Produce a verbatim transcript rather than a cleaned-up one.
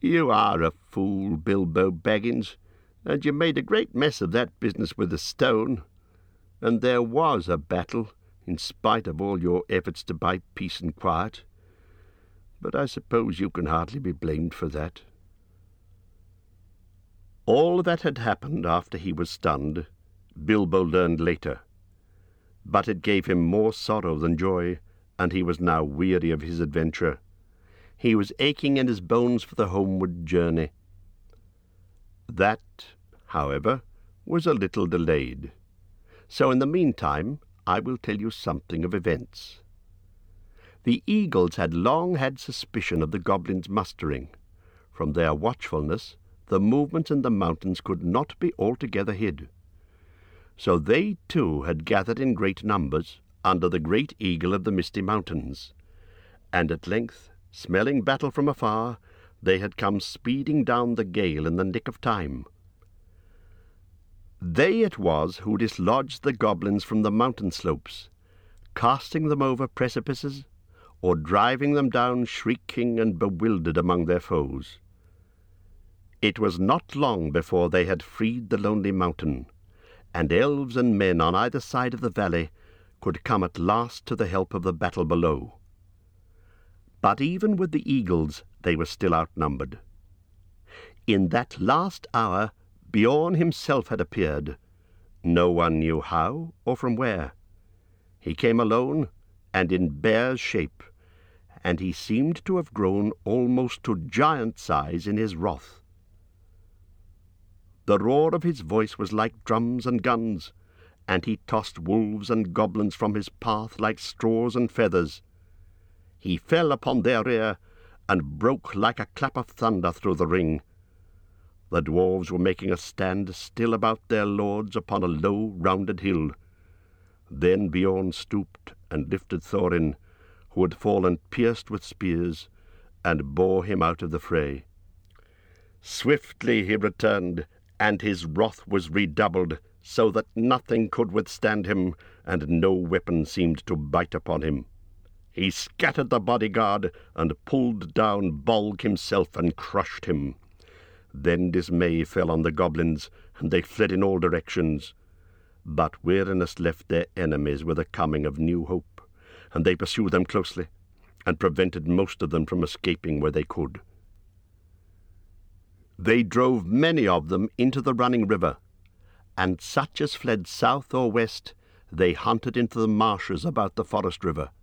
"You are a fool, Bilbo Baggins, and you made a great mess of that business with the stone. And there was a battle, in spite of all your efforts to buy peace and quiet. But I suppose you can hardly be blamed for that." All that had happened after he was stunned, Bilbo learned later. But it gave him more sorrow than joy, and he was now weary of his adventure. He was aching in his bones for the homeward journey. That, however, was a little delayed. So in the meantime I will tell you something of events. The eagles had long had suspicion of the goblins' mustering. From their watchfulness, the movements in the mountains could not be altogether hid. So they too had gathered in great numbers under the great eagle of the misty mountains, and at length, smelling battle from afar, they had come speeding down the gale in the nick of time. They it was who dislodged the goblins from the mountain slopes, casting them over precipices, or driving them down shrieking and bewildered among their foes. It was not long before they had freed the lonely mountain, and elves and men on either side of the valley could come at last to the help of the battle below. But even with the eagles they were still outnumbered. In that last hour Beorn himself had appeared. No one knew how or from where. He came alone and in bear's shape, and he seemed to have grown almost to giant size in his wrath. The roar of his voice was like drums and guns, and he tossed wolves and goblins from his path like straws and feathers. He fell upon their rear, and broke like a clap of thunder through the ring. The dwarves were making a stand still about their lords upon a low, rounded hill. Then Beorn stooped and lifted Thorin, who had fallen pierced with spears, and bore him out of the fray. Swiftly he returned, and his wrath was redoubled, so that nothing could withstand him, and no weapon seemed to bite upon him. He scattered the bodyguard, and pulled down Bolg himself, and crushed him. Then dismay fell on the goblins, and they fled in all directions. But weariness left their enemies with the coming of new hope, and they pursued them closely, and prevented most of them from escaping where they could. They drove many of them into the running river, and such as fled south or west they hunted into the marshes about the forest river.